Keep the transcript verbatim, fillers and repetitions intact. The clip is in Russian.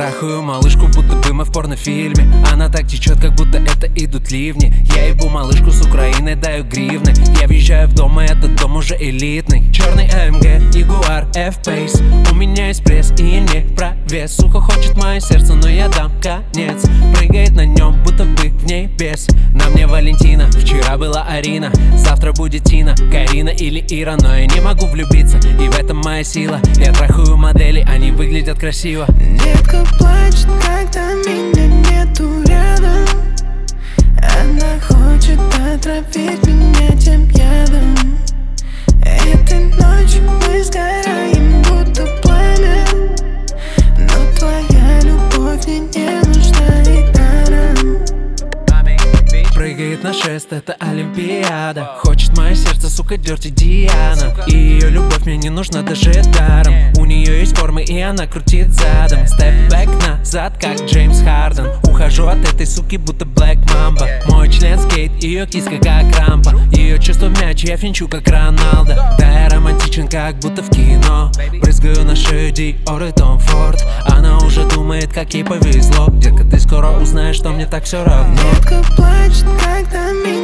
трахаю малышку, будто бы мы в порнофильме. Она так течет, как будто это идут ливни. Я ебу малышку с Украины, даю гривны. Я въезжаю в дом, и этот дом уже элитный. Черный а эм гэ, Ягуар, F-Pace. У меня есть пресс и не провес. Сука хочет мое сердце, но я дам конец. Прыгает на нем, будто бы в ней бес. На мне Валентина, вчера была Арина. Завтра будет Тина, Карина или Ира. Но я не могу влюбиться, и в этом моя сила. Я трахаю модели, они выглядят красиво. Детка плачет, когда меня нету рядом. Она хочет отравить меня тем ядом. Этой ночью мы сгораем, будто пламя. Но твоя любовь мне не нужна и даром. Прыгает на шест, это Олимпиада. Хочет мое сердце, сука, Дёрти Диана. И ее любовь мне не нужна даже даром. У нее есть формы, и она крутит задом. Степ-бэк назад, как Джеймс Харден. Ухожу от этой суки, будто Блэк Мамба. Мой член скейт, ее киска как рампа. Ее чувство в мяч, я финчу как Роналдо. Да, я романтичен, как будто в кино. Брызгаю на шею Диор и Том Форд. Она уже думает, как ей повезло. Детка, ты скоро узнаешь, что мне так все равно. Детка плачет, когда меня